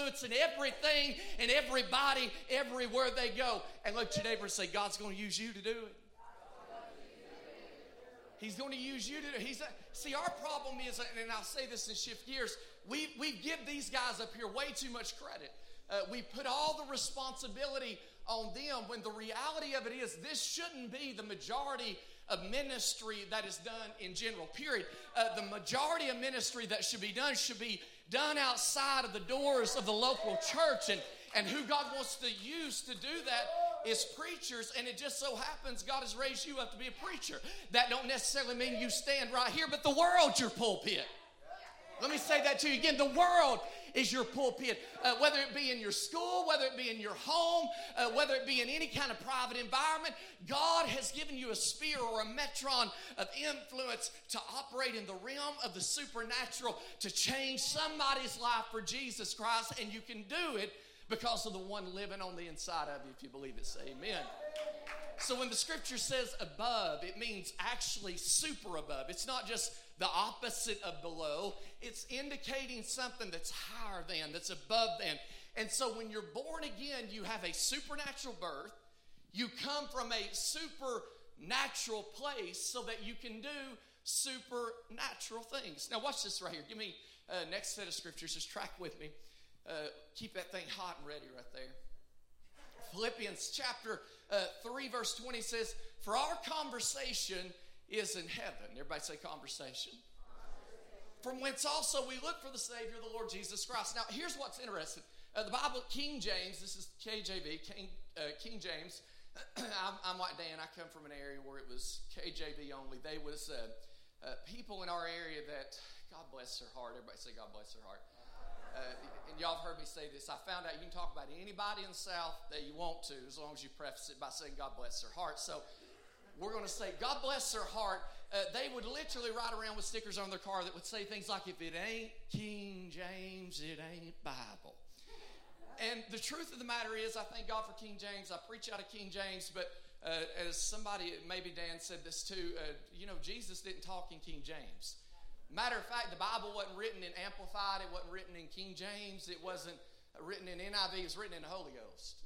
influencing everything and everybody everywhere they go. And look at your neighbor and say, God's going to use you to do it. He's going to use you to do it. See, our problem is, and I'll say this and shift gears, we give these guys up here way too much credit. We put all the responsibility on them when the reality of it is this shouldn't be the majority of ministry that is done in general, period. The majority of ministry that should be done outside of the doors of the local church. And who God wants to use to do that is preachers. And it just so happens God has raised you up to be a preacher. That don't necessarily mean you stand right here, but the world's your pulpit. Let me say that to you again. The world is your pulpit. Whether it be in your school, whether it be in your home, whether it be in any kind of private environment, God has given you a spear or a metron of influence to operate in the realm of the supernatural, to change somebody's life for Jesus Christ. And you can do it because of the one living on the inside of you, if you believe it. Say amen. So when the scripture says above, it means actually super above. It's not just the opposite of below. It's indicating something that's higher than, that's above than. And so when you're born again, you have a supernatural birth. You come from a supernatural place so that you can do supernatural things. Now watch this right here. Give me next set of scriptures. Just track with me. Keep that thing hot and ready right there. Philippians chapter 3 verse 20 says, for our conversation is in heaven. Everybody say conversation. From whence also we look for the Savior, the Lord Jesus Christ. Now here's what's interesting. The Bible, King James, this is KJV, King James. I'm like Dan, I come from an area where it was KJV only. They was people in our area that, God bless their heart. Everybody say God bless their heart. And y'all have heard me say this. I found out you can talk about anybody in the South that you want to, as long as you preface it by saying God bless their heart. So we're going to say God bless their heart. They would literally ride around with stickers on their car that would say things like, if it ain't King James, it ain't Bible. And the truth of the matter is, I thank God for King James. I preach out of King James, but as somebody, maybe Dan said this too, Jesus didn't talk in King James. Matter of fact, the Bible wasn't written in Amplified. It wasn't written in King James. It wasn't written in NIV. It was written in the Holy Ghost.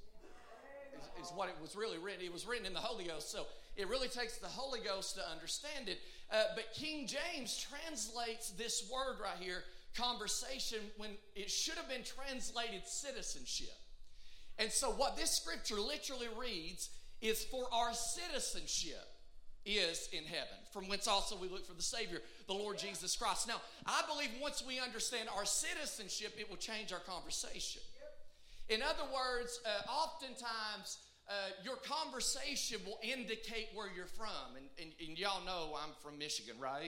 Is what it was really written. It was written in the Holy Ghost. So it really takes the Holy Ghost to understand it. But King James translates this word right here, conversation, when it should have been translated citizenship. And so what this scripture literally reads is, for our citizenship is in heaven, from whence also we look for the Savior, the Lord Jesus Christ. Now, I believe once we understand our citizenship, it will change our conversation. In other words, oftentimes your conversation will indicate where you're from. And y'all know I'm from Michigan, right?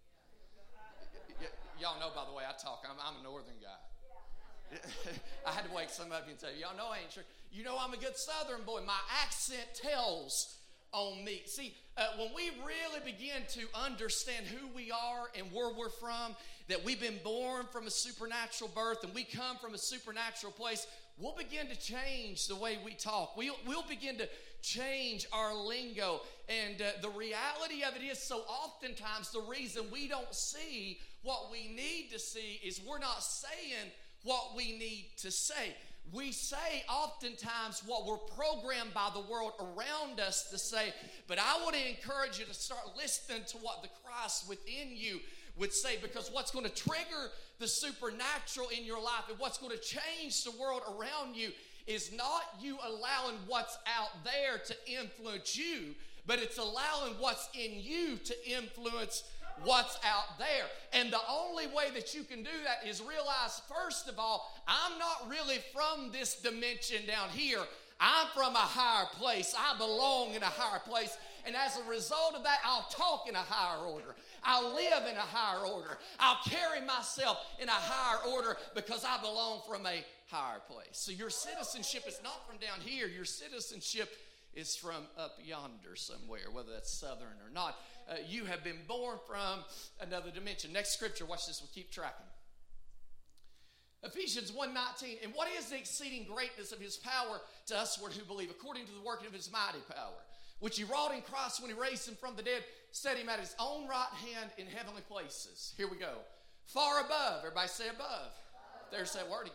Y'all know, by the way, I talk. I'm a northern guy. I had to wake some of you and say, y'all know I ain't sure. You know I'm a good southern boy. My accent tells on me. See, when we really begin to understand who we are and where we're from, that we've been born from a supernatural birth and we come from a supernatural place, we'll begin to change the way we talk. We'll begin to change our lingo. And the reality of it is, so oftentimes the reason we don't see what we need to see is we're not saying what we need to say. We say oftentimes what we're programmed by the world around us to say, but I want to encourage you to start listening to what the Christ within you would say, because what's going to trigger the supernatural in your life and what's going to change the world around you is not you allowing what's out there to influence you, but it's allowing what's in you to influence what's out there. And the only way that you can do that is realize, first of all, I'm not really from this dimension down here. I'm from a higher place. I belong in a higher place. And as a result of that, I'll talk in a higher order. I'll live in a higher order. I'll carry myself in a higher order because I belong from a higher place. So your citizenship is not from down here. Your citizenship is from up yonder somewhere, whether that's southern or not. You have been born from another dimension. Next scripture, watch this, we'll keep tracking. Ephesians 1:19, and what is the exceeding greatness of his power to usward who believe, according to the working of his mighty power, which he wrought in Christ when he raised him from the dead, set him at his own right hand in heavenly places. Here we go. Far above, everybody say above. There's that word again.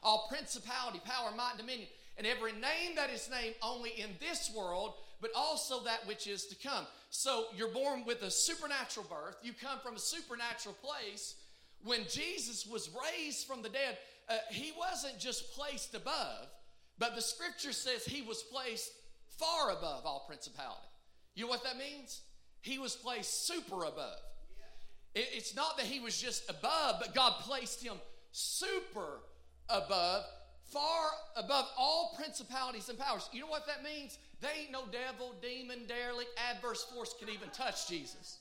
all principality, power, might, and dominion, and every name that is named only in this world, but also that which is to come. So you're born with a supernatural birth. You come from a supernatural place. When Jesus was raised from the dead, he wasn't just placed above, but the scripture says he was placed far above all principality. You know what that means? He was placed super above. It's not that he was just above, but God placed him super above, far above all principalities and powers. You know what that means? There ain't no devil, demon, derelict, adverse force can even touch Jesus.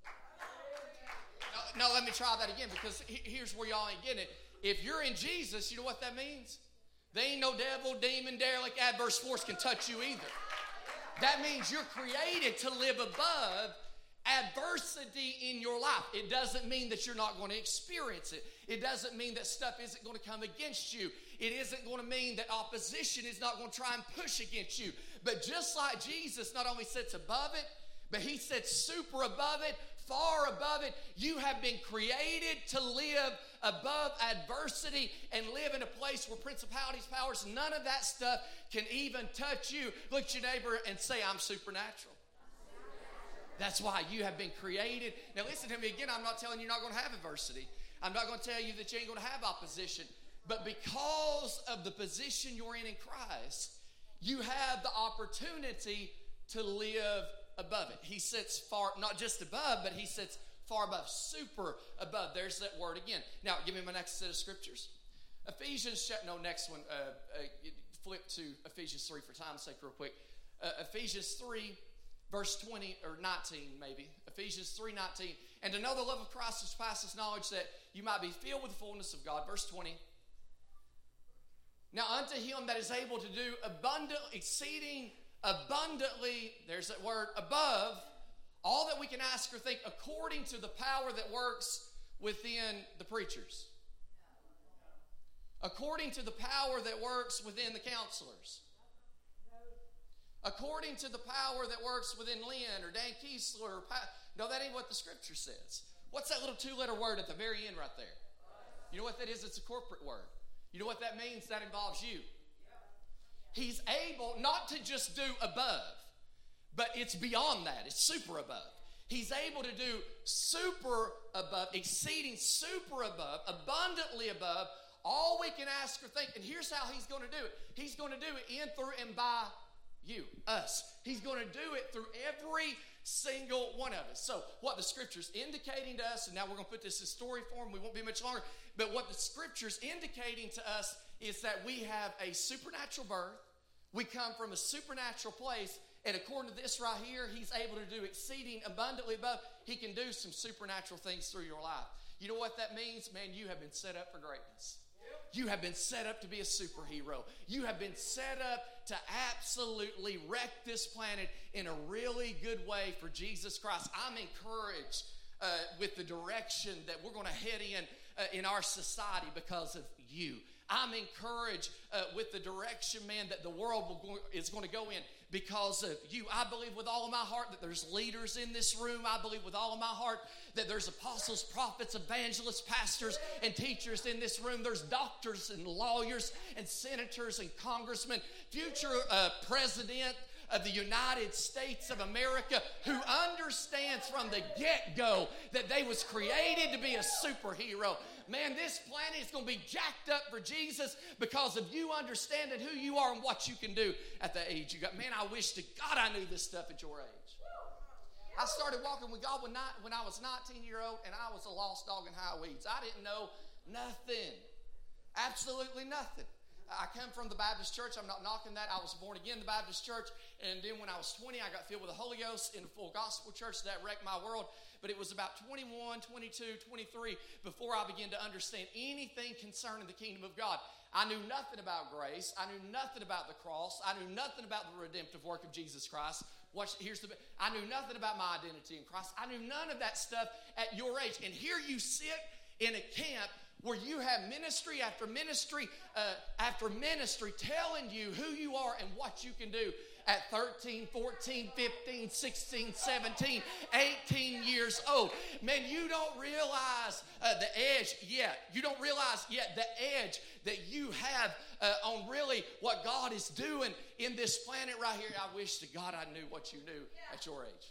No, let me try that again, because here's where y'all ain't getting it. If you're in Jesus, you know what that means? There ain't no devil, demon, derelict, adverse force can touch you either. That means you're created to live above adversity in your life. It doesn't mean that you're not going to experience it. It doesn't mean that stuff isn't going to come against you. It isn't going to mean that opposition is not going to try and push against you. But just like Jesus not only sits above it, but he sits super above it, far above it. You have been created to live above adversity and live in a place where principalities, powers, none of that stuff can even touch you. Look at your neighbor and say, I'm supernatural. That's why you have been created. Now listen to me again. I'm not telling you you're not going to have adversity. I'm not going to tell you that you ain't going to have opposition. But because of the position you're in Christ, you have the opportunity to live above it. He sits far, not just above, but he sits far above, super above. There's that word again. Now, give me my next set of scriptures. Next one. Flip to Ephesians 3 for time's sake real quick. Ephesians 3, verse 20, or 19 maybe. Ephesians 3:19. And to know the love of Christ which passes knowledge, that you might be filled with the fullness of God. Verse 20. Now unto him that is able to do exceeding abundantly, there's that word, above, all that we can ask or think, according to the power that works within the preachers. According to the power that works within the counselors. According to the power that works within Lynn or Dan Kiesler. No, that ain't what the scripture says. What's that little two-letter word at the very end right there? You know what that is? It's a corporate word. You know what that means? That involves you. He's able not to just do above, but it's beyond that. It's super above. He's able to do super above, exceeding super above, abundantly above, all we can ask or think. And here's how he's going to do it. He's going to do it in, through, and by you, us. He's going to do it through every single one of us. So what the scripture's indicating to us, and now we're going to put this in story form, we won't be much longer, but what the scripture's indicating to us is that we have a supernatural birth. We come from a supernatural place, and according to this right here, he's able to do exceeding abundantly above. He can do some supernatural things through your life. You know what that means? Man, you have been set up for greatness. You have been set up to be a superhero. You have been set up to absolutely wreck this planet in a really good way for Jesus Christ. I'm encouraged with the direction that we're going to head in our society because of you. I'm encouraged with the direction, man, that the world is going to go in because of you. I believe with all of my heart that there's leaders in this room. I believe with all of my heart that there's apostles, prophets, evangelists, pastors, and teachers in this room. There's doctors and lawyers and senators and congressmen, future president of the United States of America who understands from the get-go that they was created to be a superhero. Man, this planet is going to be jacked up for Jesus because of you understanding who you are and what you can do at the age you got. Man, I wish to God I knew this stuff at your age. I started walking with God when I was 19-year-old, and I was a lost dog in high weeds. I didn't know nothing. Absolutely nothing. I come from the Baptist church. I'm not knocking that. I was born again in the Baptist church. And then when I was 20, I got filled with the Holy Ghost in a full gospel church. That wrecked my world. But it was about 21, 22, 23 before I began to understand anything concerning the kingdom of God. I knew nothing about grace. I knew nothing about the cross. I knew nothing about the redemptive work of Jesus Christ. I knew nothing about my identity in Christ. I knew none of that stuff at your age. And here you sit in a camp where you have ministry after ministry after ministry telling you who you are and what you can do at 13, 14, 15, 16, 17, 18 years old. Man, you don't realize the edge yet. You don't realize yet the edge that you have on really what God is doing in this planet right here. I wish to God I knew what you knew at your age.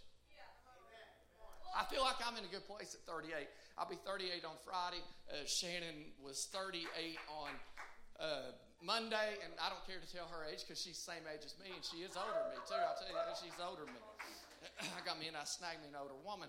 I feel like I'm in a good place at 38. I'll be 38 on Friday. Shannon was 38 on Monday, and I don't care to tell her age because she's the same age as me, and she is older than me, too. I'll tell you, she's older than me. I snagged me an older woman.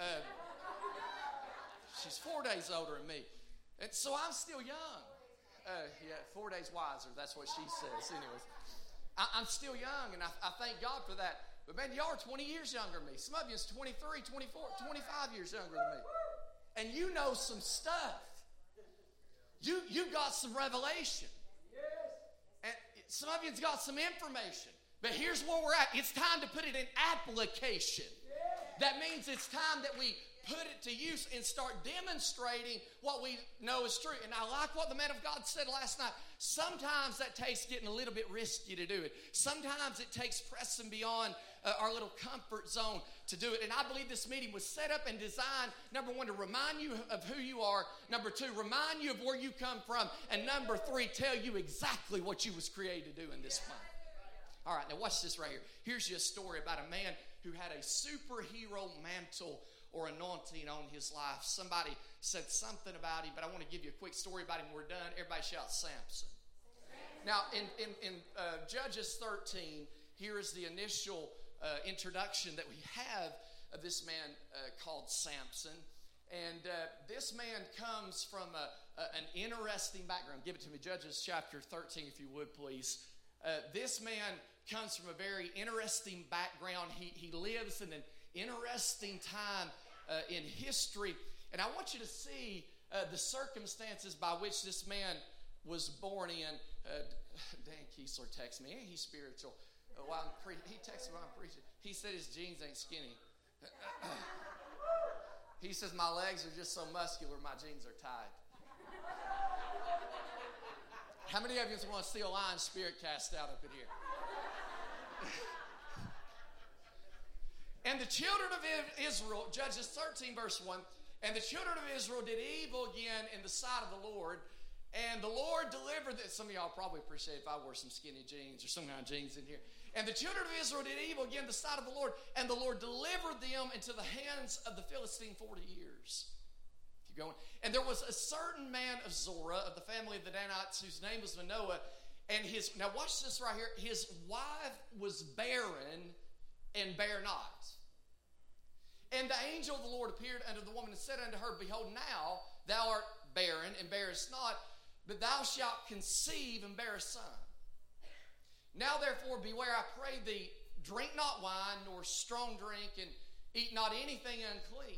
She's 4 days older than me. And so I'm still young. 4 days wiser, that's what she says. Anyways, I'm still young, and I thank God for that. But man, y'all are 20 years younger than me. Some of you is 23, 24, 25 years younger than me. And you know some stuff. You got some revelation. And some of you's got some information. But here's where we're at. It's time to put it in application. That means it's time that we put it to use and start demonstrating what we know is true. And I like what the man of God said last night. Sometimes that takes getting a little bit risky to do it. Sometimes it takes pressing beyond our little comfort zone to do it. And I believe this meeting was set up and designed, number one, to remind you of who you are. Number two, remind you of where you come from. And number three, tell you exactly what you was created to do in this planet. All right, now watch this right here. Here's your story about a man who had a superhero mantle or anointing on his life. Somebody said something about him, but I want to give you a quick story about him. We're done. Everybody shout Samson. Now, in Judges 13, here is the initial introduction that we have of this man called Samson. And this man comes from an interesting background. Give it to me, Judges chapter 13, if you would, please. This man comes from a very interesting background. He lives in an interesting time in history. And I want you to see the circumstances by which this man was born in. Dan Kiesler texts me. Ain't he spiritual? He texts me while I'm preaching. He said his jeans ain't skinny. He says my legs are just so muscular, my jeans are tight. How many of you want to see a lion spirit cast out up in here? And the children of Israel, Judges 13, verse 1, and the children of Israel did evil again in the sight of the Lord, and the Lord delivered them. Some of y'all probably appreciate if I wore some skinny jeans or some kind of jeans in here. And the children of Israel did evil again in the sight of the Lord, and the Lord delivered them into the hands of the Philistine 40 years. Keep going. And there was a certain man of Zorah, of the family of the Danites, whose name was Manoah, and now watch this right here, his wife was barren and bare not. And the angel of the Lord appeared unto the woman and said unto her, Behold, now thou art barren and bearest not, but thou shalt conceive and bear a son. Now therefore beware, I pray thee, drink not wine nor strong drink, and eat not anything unclean.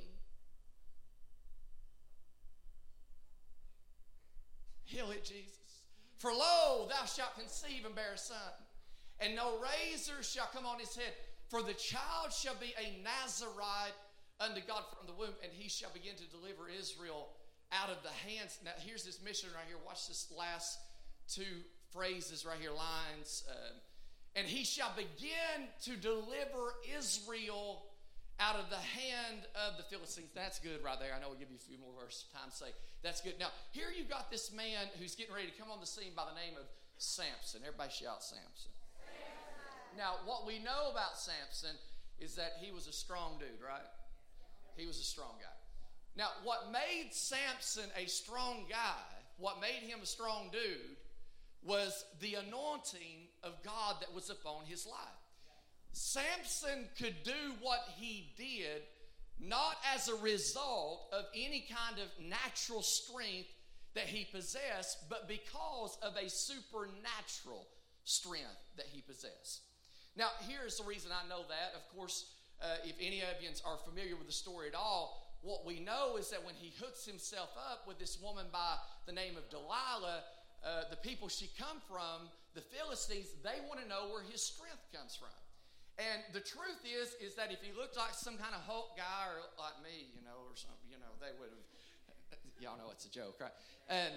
Heal it, Jesus. For lo, thou shalt conceive and bear a son, and no razor shall come on his head, for the child shall be a Nazarite unto God from the womb, and he shall begin to deliver Israel out of the hands. Now, here's this mission right here. Watch this last two phrases right here, lines. And he shall begin to deliver Israel out of the hand of the Philistines. That's good right there. I know we'll give you a few more verses for time's sake. That's good. Now, here you've got this man who's getting ready to come on the scene by the name of Samson. Everybody shout Samson. Now, what we know about Samson is that he was a strong dude, right? He was a strong guy. Now, what made Samson a strong guy, what made him a strong dude, was the anointing of God that was upon his life. Samson could do what he did not as a result of any kind of natural strength that he possessed, but because of a supernatural strength that he possessed. Now, here's the reason I know that. Of course, if any of you are familiar with the story at all, what we know is that when he hooks himself up with this woman by the name of Delilah, the people she come from, the Philistines, they want to know where his strength comes from. And the truth is that if he looked like some kind of Hulk guy or like me, or something, they would have Y'all know it's a joke, right? And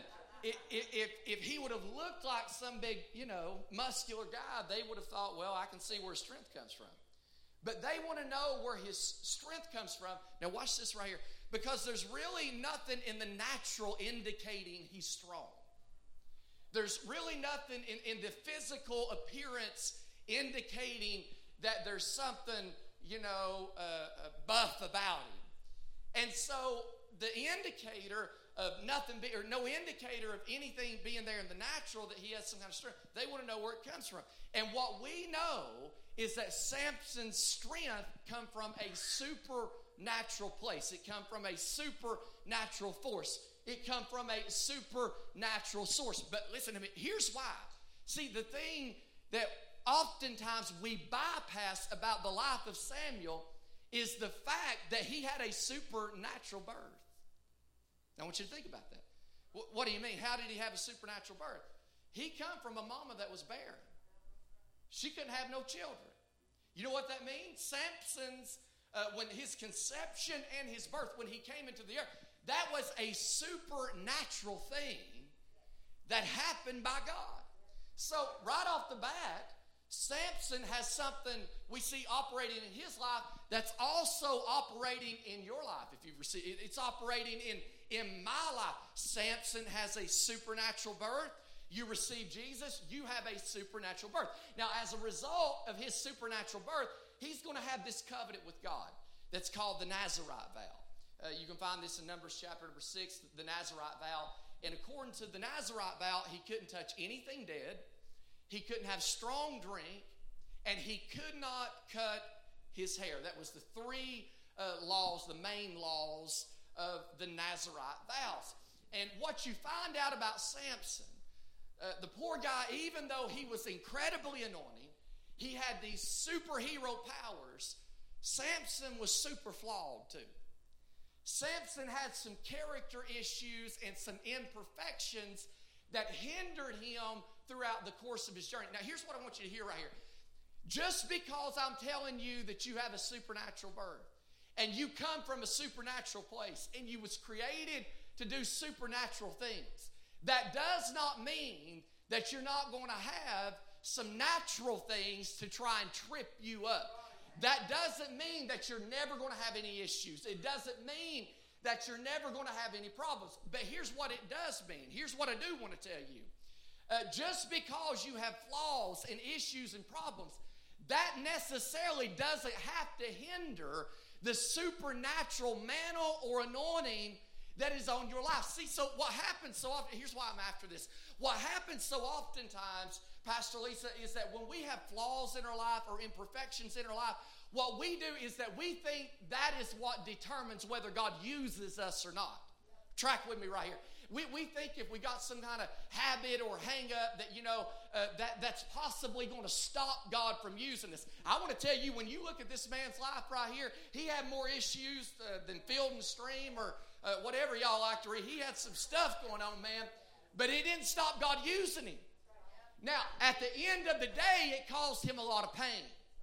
if he would have looked like some big, muscular guy, they would have thought, well, I can see where his strength comes from. But they want to know where his strength comes from. Now watch this right here. Because there's really nothing in the natural indicating he's strong. There's really nothing in the physical appearance indicating that there's something, buff about him. And so the indicator of no indicator of anything being there in the natural that he has some kind of strength, they want to know where it comes from. And what we know is that Samson's strength come from a supernatural place. It come from a supernatural force. It come from a supernatural source. But listen to me, here's why. See, the thing that oftentimes we bypass about the life of Samuel is the fact that he had a supernatural birth. Now, I want you to think about that. What do you mean? How did he have a supernatural birth? He come from a mama that was barren. She couldn't have no children. You know what that means? Samson's, when his conception and his birth, when he came into the earth, that was a supernatural thing that happened by God. So right off the bat, Samson has something we see operating in his life that's also operating in your life. If you've received it, it's operating in my life. Samson has a supernatural birth. You receive Jesus, you have a supernatural birth. Now, as a result of his supernatural birth, he's going to have this covenant with God that's called the Nazirite vow. You can find this in Numbers chapter number 6, the Nazirite vow. And according to the Nazirite vow, he couldn't touch anything dead. He couldn't have strong drink, and he could not cut his hair. That was the three laws, the main laws of the Nazirite vows. And what you find out about Samson, the poor guy, even though he was incredibly anointed, he had these superhero powers, Samson was super flawed too. Samson had some character issues and some imperfections that hindered him throughout the course of his journey. Now, here's what I want you to hear right here. Just because I'm telling you that you have a supernatural birth and you come from a supernatural place and you was created to do supernatural things, that does not mean that you're not going to have some natural things to try and trip you up. That doesn't mean that you're never going to have any issues. It doesn't mean that you're never going to have any problems. But here's what it does mean. Here's what I do want to tell you. Just because you have flaws and issues and problems, that necessarily doesn't have to hinder the supernatural mantle or anointing that is on your life. See, so what happens so often, here's why I'm after this. What happens so oftentimes, Pastor Lisa, is that when we have flaws in our life or imperfections in our life, what we do is that we think that is what determines whether God uses us or not. Track with me right here. We think if we got some kind of habit or hang up that, that's possibly going to stop God from using us. I want to tell you, when you look at this man's life right here, he had more issues than Field and Stream or whatever y'all like to read. He had some stuff going on, man, but it didn't stop God using him. Now, at the end of the day, it caused him a lot of pain.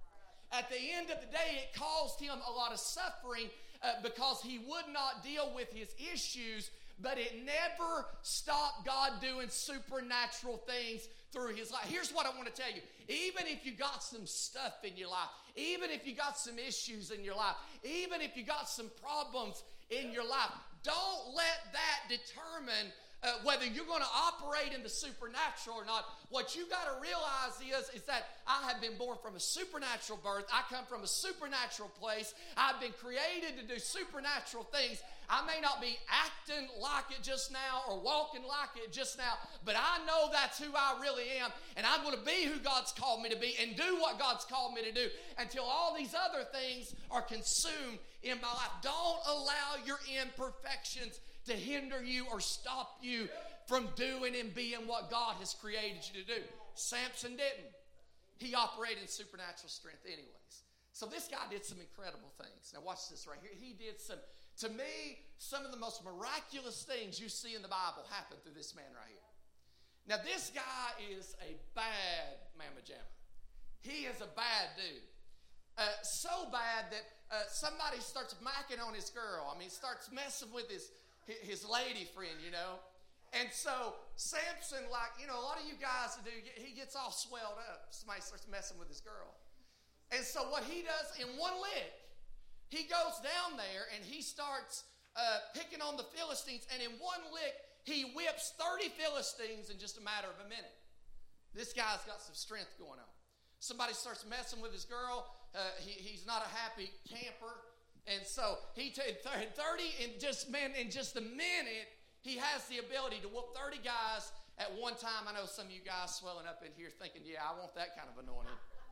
At the end of the day, it caused him a lot of suffering because he would not deal with his issues, but it never stopped God doing supernatural things through his life. Here's what I want to tell you. Even if you got some stuff in your life, even if you got some issues in your life, even if you got some problems in your life, don't let that determine whether you're going to operate in the supernatural or not. What you got to realize is that I have been born from a supernatural birth. I come from a supernatural place. I've been created to do supernatural things. I may not be acting like it just now or walking like it just now, but I know that's who I really am, and I'm going to be who God's called me to be and do what God's called me to do until all these other things are consumed in my life. Don't allow your imperfections to hinder you or stop you from doing and being what God has created you to do. Samson didn't. He operated in supernatural strength anyways. So this guy did some incredible things. Now watch this right here. He did some, to me, some of the most miraculous things you see in the Bible happen through this man right here. Now this guy is a bad mamma jamma. He is a bad dude. So bad that somebody starts macking on his girl. I mean, starts messing with his his lady friend, you know. And so Samson, like, you know, a lot of you guys do, he gets all swelled up. Somebody starts messing with his girl. And so what he does in one lick, he goes down there and he starts picking on the Philistines. And in one lick, he whips 30 Philistines in just a matter of a minute. This guy's got some strength going on. Somebody starts messing with his girl. He's not a happy camper. And so he did 30 in just a minute, he has the ability to whoop 30 guys at one time. I know some of you guys swelling up in here thinking, yeah, I want that kind of anointing.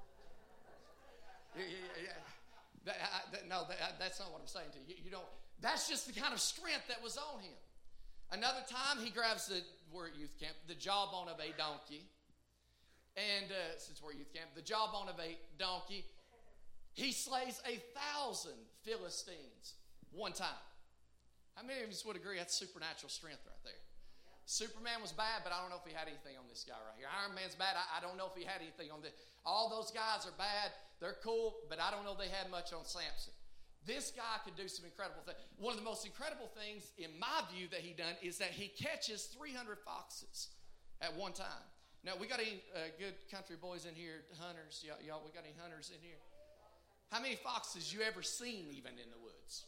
That's not what I'm saying to you. You don't. That's just the kind of strength that was on him. Another time, he grabs we're at youth camp, the jawbone of a donkey. And since we're at youth camp, the jawbone of a donkey. He slays 1,000 Philistines one time. How many of us would agree that's supernatural strength right there? Superman was bad, but I don't know if he had anything on this guy right here. Iron Man's bad. I don't know if he had anything on this. All those guys are bad. They're cool, but I don't know they had much on Samson. This guy could do some incredible things. One of the most incredible things, in my view, that he done is that he catches 300 foxes at one time. Now, we got any good country boys in here, hunters? Y'all, we got any hunters in here? How many foxes you ever seen even in the woods?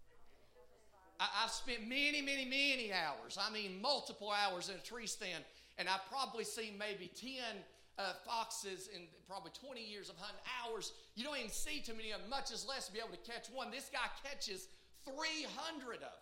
I've spent many, many, many hours. I mean, multiple hours in a tree stand, and I've probably seen maybe 10 foxes in probably 20 years of hunting hours. You don't even see too many of them, much as less to be able to catch one. This guy catches 300 of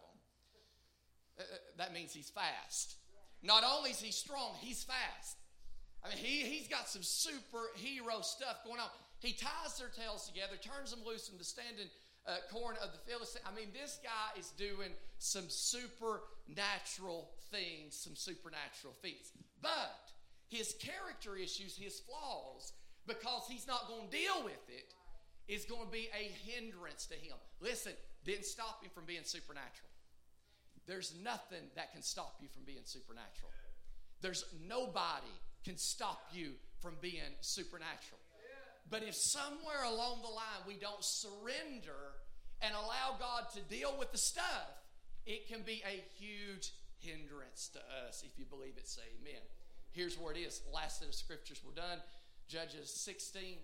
them. That means he's fast. Not only is he strong, he's fast. I mean, he's got some superhero stuff going on. He ties their tails together, turns them loose in the standing corn of the Philistines. I mean, this guy is doing some supernatural things, some supernatural feats. But his character issues, his flaws, because he's not going to deal with it, is going to be a hindrance to him. Listen, didn't stop him from being supernatural. There's nothing that can stop you from being supernatural. There's nobody can stop you from being supernatural. But if somewhere along the line we don't surrender and allow God to deal with the stuff, it can be a huge hindrance to us. If you believe it, say amen. Here's where it is. Last set of scriptures were done. Judges 16.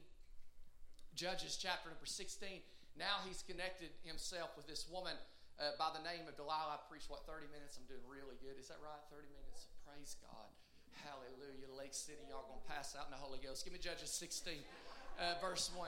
Judges chapter number 16. Now he's connected himself with this woman by the name of Delilah. I preached, 30 minutes? I'm doing really good. Is that right? 30 minutes? Praise God. Hallelujah. Lake City, y'all going to pass out in the Holy Ghost. Give me Judges 16. Verse 1.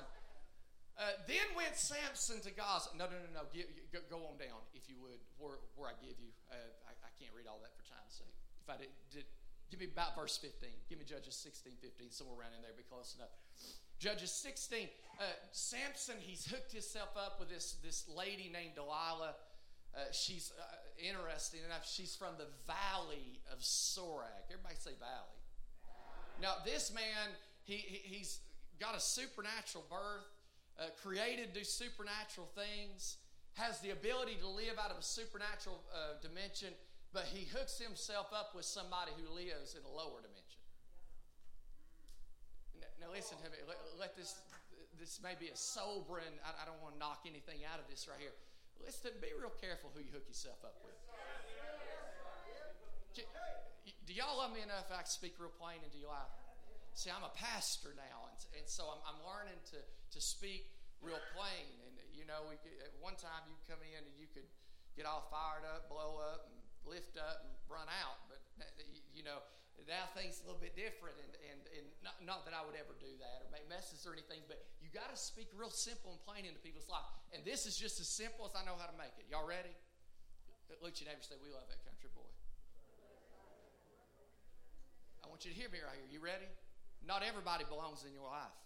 Then went Samson to Gaza. No. Go on down, if you would, where I give you. I can't read all that for time's sake. If I did, give me about verse 15. Give me Judges 16, 15, somewhere around in there. Be close enough. Judges 16. Samson, he's hooked himself up with this lady named Delilah. She's interesting enough. She's from the valley of Sorek. Everybody say valley. Now, this man, he's got a supernatural birth, created to do supernatural things, has the ability to live out of a supernatural dimension, but he hooks himself up with somebody who lives in a lower dimension. Now listen to me. Let this may be a sobering, I don't want to knock anything out of this right here. Listen, be real careful who you hook yourself up with. Do y'all love me enough I can speak real plain into your life? See, I'm a pastor now, and so I'm learning to speak real plain. And, you know, at one time you come in and you could get all fired up, blow up, and lift up and run out. But, you know, now things are a little bit different. And not that I would ever do that or make messes or anything, but you got to speak real simple and plain into people's life. And this is just as simple as I know how to make it. Y'all ready? Look at your neighbor and say, we love that country boy. I want you to hear me right here. You ready? Not everybody belongs in your life.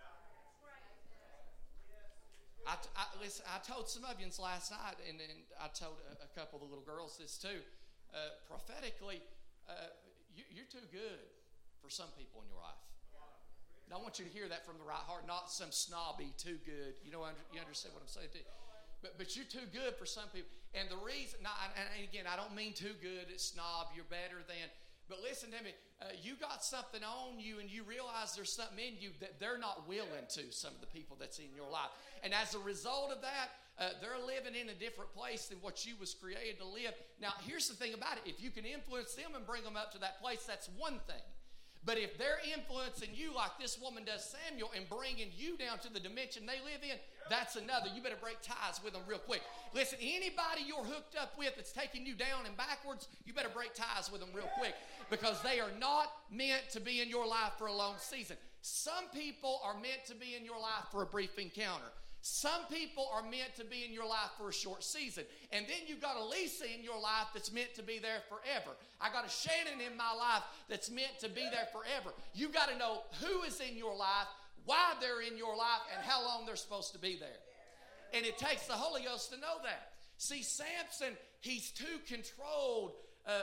Listen, I told some of you last night, and I told a couple of the little girls this too. Prophetically, you're too good for some people in your life. Now, I want you to hear that from the right heart, not some snobby, too good. You know, you understand what I'm saying too. But you're too good for some people. And the reason, and again, I don't mean too good, it's snob, you're better than. But listen to me, you got something on you and you realize there's something in you that they're not willing to, some of the people that's in your life. And as a result of that, They're living in a different place than what you was created to live. Now, here's the thing about it. If you can influence them and bring them up to that place, that's one thing. But if they're influencing you like this woman does Samuel and bringing you down to the dimension they live in, that's another. You better break ties with them real quick. Listen, anybody you're hooked up with that's taking you down and backwards, you better break ties with them real quick, because they are not meant to be in your life for a long season. Some people are meant to be in your life for a brief encounter. Some people are meant to be in your life for a short season. And then you got a Lisa in your life that's meant to be there forever. I got a Shannon in my life that's meant to be there forever. You got to know who is in your life, why they're in your life, and how long they're supposed to be there. And it takes the Holy Ghost to know that. See, Samson, he's too controlled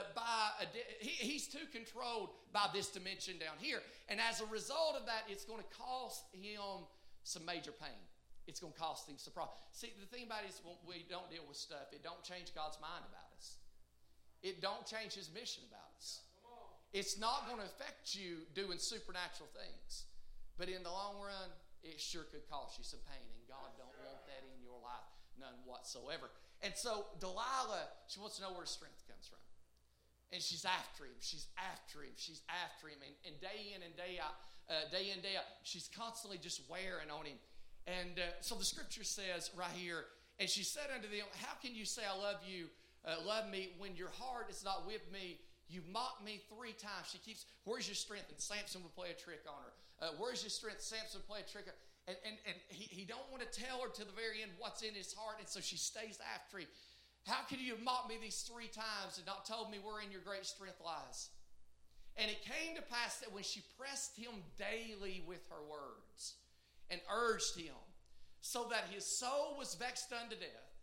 he's too controlled by this dimension down here. And as a result of that, it's going to cost him some major pain. It's going to cost him some problem. See, the thing about it is, when we don't deal with stuff, it don't change God's mind about us. It don't change his mission about us. It's not going to affect you doing supernatural things. But in the long run, it sure could cost you some pain. And God don't want that in your life, none whatsoever. And so Delilah, she wants to know where strength comes from. And she's after him. She's after him. She's after him. And day in and day out, she's constantly just wearing on him. And so the scripture says right here, and she said unto them, how can you say I love you, love me, when your heart is not with me? You mocked me 3 times. She keeps, where's your strength? And Samson would play a trick on her. Where's your strength? Samson would play a trick on her. And he don't want to tell her to the very end what's in his heart, and so she stays after him. How could you have mocked me these 3 times and not told me wherein your great strength lies? And it came to pass that when she pressed him daily with her words, and urged him, so that his soul was vexed unto death,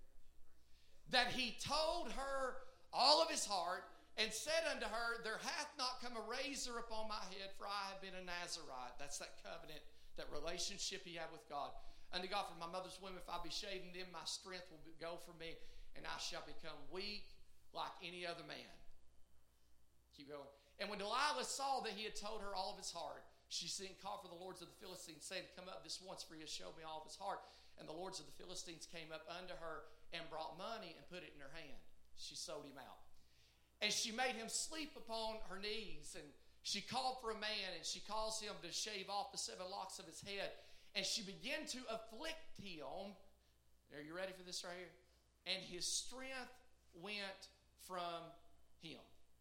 that he told her all of his heart, and said unto her, there hath not come a razor upon my head, for I have been a Nazarite. That's that covenant, that relationship he had with God. Unto God, for my mother's womb, if I be shaven, then my strength will go from me, and I shall become weak like any other man. Keep going. And when Delilah saw that he had told her all of his heart, she sent and called for the lords of the Philistines, saying, come up this once, for he has showed me all of his heart. And the lords of the Philistines came up unto her and brought money and put it in her hand. She sold him out. And she made him sleep upon her knees. And she called for a man, and she caused him to shave off the 7 locks of his head. And she began to afflict him. Are you ready for this right here? And his strength went from him.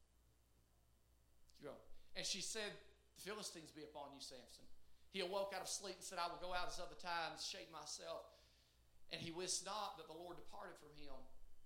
And she said, the Philistines be upon you, Samson. He awoke out of sleep and said, I will go out as other times, shake myself. And he wist not that the Lord departed from him.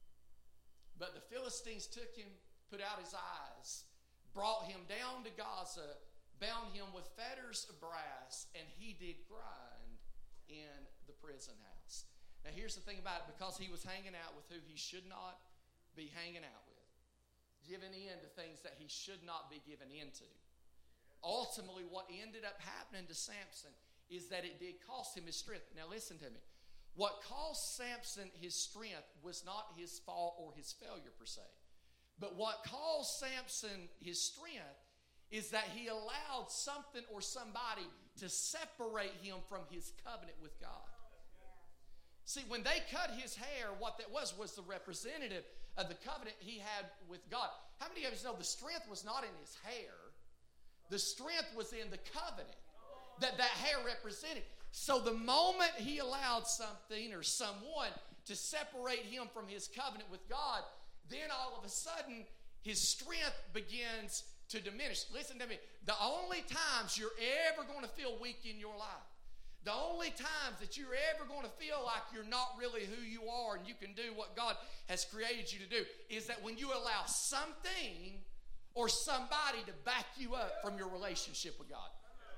But the Philistines took him, put out his eyes, brought him down to Gaza, bound him with fetters of brass, and he did grind in the prison house. Now here's the thing about it, because he was hanging out with who he should not be hanging out with, giving in to things that he should not be given into. Ultimately, what ended up happening to Samson is that it did cost him his strength. Now listen to me. What cost Samson his strength was not his fault or his failure per se. But what caused Samson his strength is that he allowed something or somebody to separate him from his covenant with God. See, when they cut his hair, what that was the representative of the covenant he had with God. How many of you know the strength was not in his hair? The strength was in the covenant that hair represented. So the moment he allowed something or someone to separate him from his covenant with God, then all of a sudden his strength begins to diminish. Listen to me. The only times you're ever going to feel weak in your life, the only times that you're ever going to feel like you're not really who you are and you can do what God has created you to do, is that when you allow something or somebody to back you up from your relationship with God.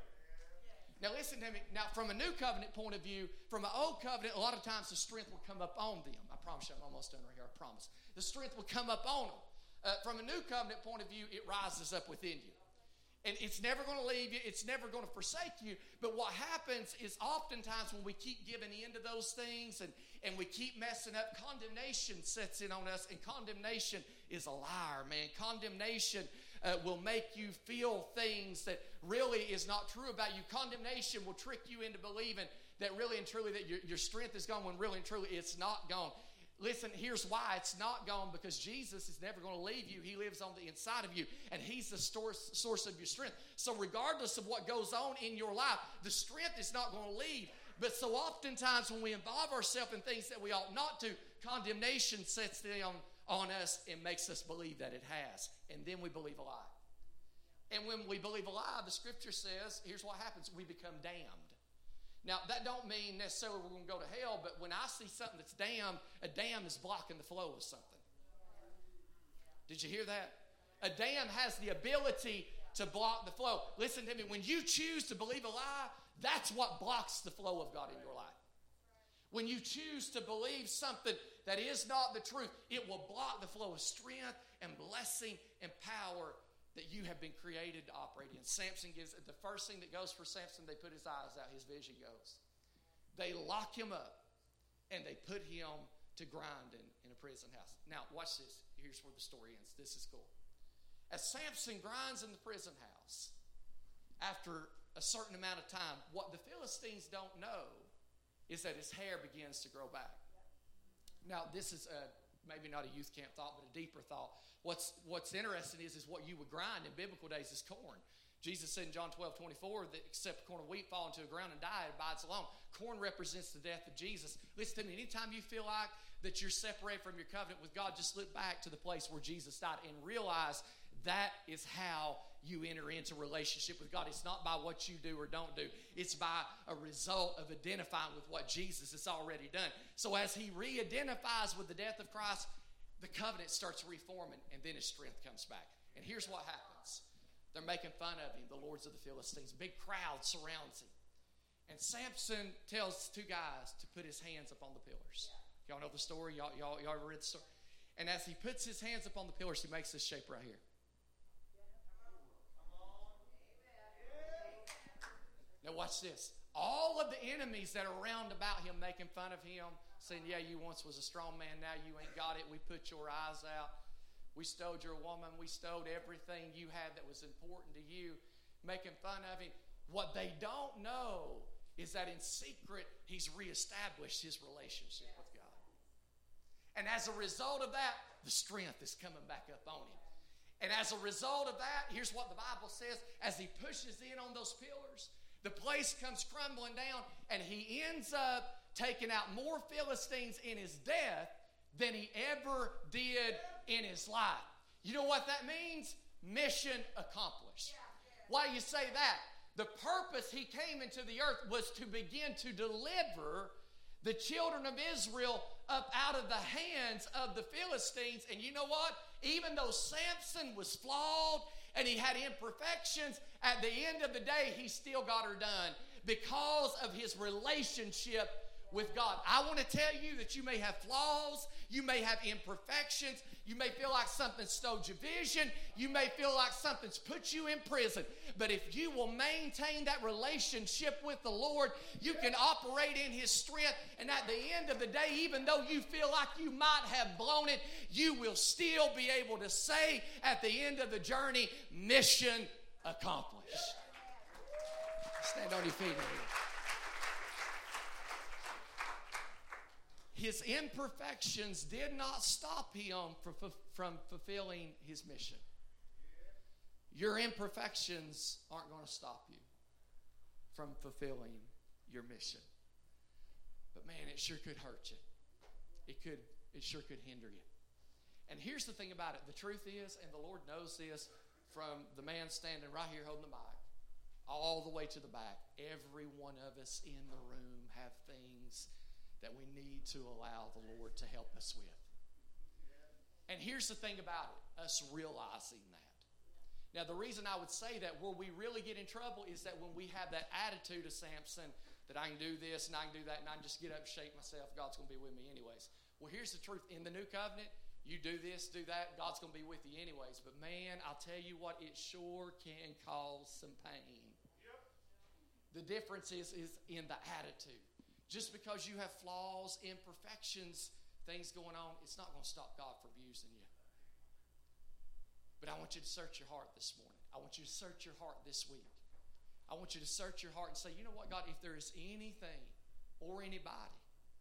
Now listen to me. Now from a new covenant point of view, from an old covenant, a lot of times the strength will come up on them. I promise you, I'm almost done right here, I promise. The strength will come up on them. From a new covenant point of view, it rises up within you. And it's never going to leave you. It's never going to forsake you. But what happens is oftentimes when we keep giving in to those things and we keep messing up, condemnation sets in on us. And condemnation is a liar, man. Condemnation will make you feel things that really is not true about you. Condemnation will trick you into believing that really and truly that your strength is gone when really and truly it's not gone. Listen, here's why it's not gone, because Jesus is never going to leave you. He lives on the inside of you, and He's the source of your strength. So regardless of what goes on in your life, the strength is not going to leave. But so oftentimes when we involve ourselves in things that we ought not to, condemnation sets down on us and makes us believe that it has. And then we believe a lie. And when we believe a lie, the Scripture says, here's what happens: we become damned. Now, that don't mean necessarily we're going to go to hell, but when I see something that's damned, a dam is blocking the flow of something. Did you hear that? A dam has the ability to block the flow. Listen to me, when you choose to believe a lie, that's what blocks the flow of God in your life. When you choose to believe something that is not the truth, it will block the flow of strength and blessing and power that you have been created to operate in. Samson gives the first thing that goes for Samson. They put his eyes out, his vision goes. They lock him up and they put him to grind in a prison house. Now watch this. Here's where the story ends. This is cool. As Samson grinds in the prison house, after a certain amount of time, what the Philistines don't know is that his hair begins to grow back. Now this is maybe not a youth camp thought, but a deeper thought. What's interesting is what you would grind in biblical days is corn. Jesus said in John 12:24 that except corn of wheat fall into the ground and die, it abides alone. Corn represents the death of Jesus. Listen to me, anytime you feel like that you're separated from your covenant with God, just look back to the place where Jesus died and realize that is how you enter into relationship with God. It's not by what you do or don't do. It's by a result of identifying with what Jesus has already done. So as he re-identifies with the death of Christ, the covenant starts reforming, and then his strength comes back. And here's what happens. They're making fun of him, the lords of the Philistines. Big crowd surrounds him. And Samson tells two guys to put his hands up on the pillars. Y'all know the story? Y'all ever read the story? And as he puts his hands up on the pillars, he makes this shape right here. Now watch this. All of the enemies that are around about him making fun of him, saying, yeah, you once was a strong man, now you ain't got it. We put your eyes out. We stole your woman. We stole everything you had that was important to you, making fun of him. What they don't know is that in secret, he's reestablished his relationship with God. And as a result of that, the strength is coming back up on him. And as a result of that, here's what the Bible says: as he pushes in on those pillars, the place comes crumbling down, and he ends up taking out more Philistines in his death than he ever did in his life. You know what that means? Mission accomplished. Why do you say that? The purpose he came into the earth was to begin to deliver the children of Israel up out of the hands of the Philistines. And you know what? Even though Samson was flawed and he had imperfections, at the end of the day, he still got her done because of his relationship with God. I want to tell you that you may have flaws, you may have imperfections, you may feel like something stole your vision, you may feel like something's put you in prison, but if you will maintain that relationship with the Lord, you can operate in His strength, and at the end of the day, even though you feel like you might have blown it, you will still be able to say at the end of the journey, mission accomplished. Stand on your feet. His imperfections did not stop him from fulfilling his mission. Your imperfections aren't going to stop you from fulfilling your mission. But man, it sure could hurt you. It sure could hinder you. And here's the thing about it. The truth is, and the Lord knows this, from the man standing right here holding the mic all the way to the back, every one of us in the room have things that we need to allow the Lord to help us with. And here's the thing about it, us realizing that. Now, the reason I would say that, where we really get in trouble, is that when we have that attitude of Samson, that I can do this and I can do that and I can just get up and shake myself, God's going to be with me anyways. Well, here's the truth. In the new covenant, you do this, do that, God's going to be with you anyways. But man, I'll tell you what, it sure can cause some pain. Yep. The difference is in the attitude. Just because you have flaws, imperfections, things going on, it's not going to stop God from using you. But I want you to search your heart this morning. I want you to search your heart this week. I want you to search your heart and say, you know what, God, if there is anything or anybody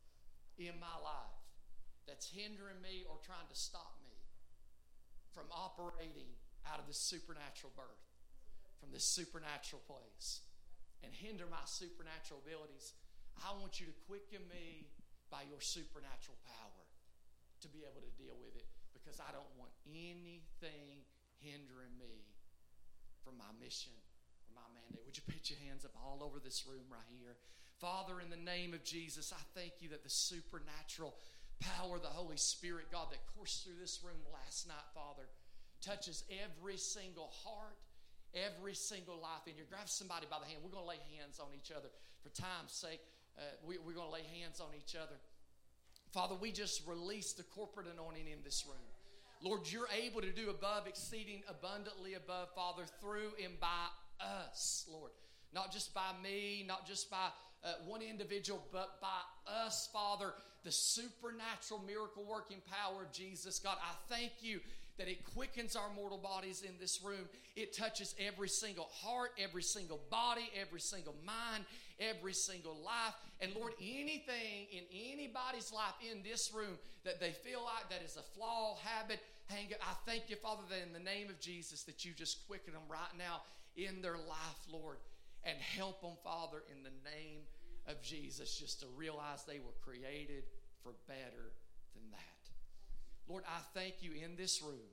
in my life that's hindering me or trying to stop me from operating out of this supernatural birth, from this supernatural place, and hinder my supernatural abilities, I want you to quicken me by your supernatural power to be able to deal with it, because I don't want anything hindering me from my mission or my mandate. Would you put your hands up all over this room right here? Father, in the name of Jesus, I thank you that the supernatural power of the Holy Spirit, God, that coursed through this room last night, Father, touches every single heart, every single life in here. Grab somebody by the hand. We're going to lay hands on each other. For time's sake, we're going to lay hands on each other. Father, we just release the corporate anointing in this room. Lord, you're able to do above, exceeding abundantly above, Father, through and by us, Lord. Not just by me, not just by one individual, but by us, Father, the supernatural miracle working power of Jesus. God, I thank you that it quickens our mortal bodies in this room. It touches every single heart, every single body, every single mind, every single life. And Lord, anything in anybody's life in this room that they feel like that is a flaw, habit, I thank you, Father, that in the name of Jesus that you just quicken them right now in their life, Lord, and help them, Father, in the name of Jesus, just to realize they were created for better than that. Lord, I thank you in this room.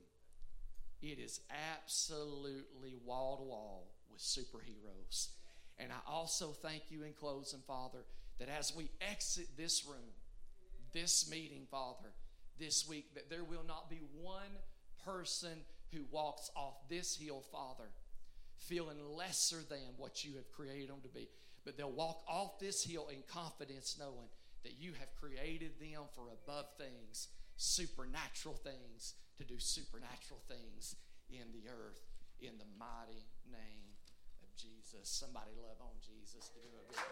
It is absolutely wall to wall with superheroes. And I also thank you in closing, Father, that as we exit this room, this meeting, Father, this week, that there will not be one person who walks off this hill, Father, feeling lesser than what you have created them to be. But they'll walk off this hill in confidence, knowing that you have created them for above things, supernatural things, to do supernatural things in the earth, in the mighty name of Jesus. Somebody love on Jesus. Give him a big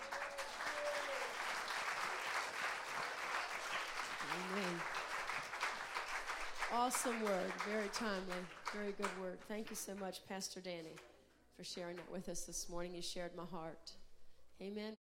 hand. Amen. Awesome word. Very timely. Very good word. Thank you so much, Pastor Danny, for sharing that with us this morning. You shared my heart. Amen.